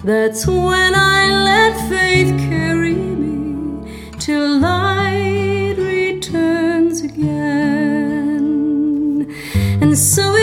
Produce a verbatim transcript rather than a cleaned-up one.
That's when I let faith carry me till light returns again. And so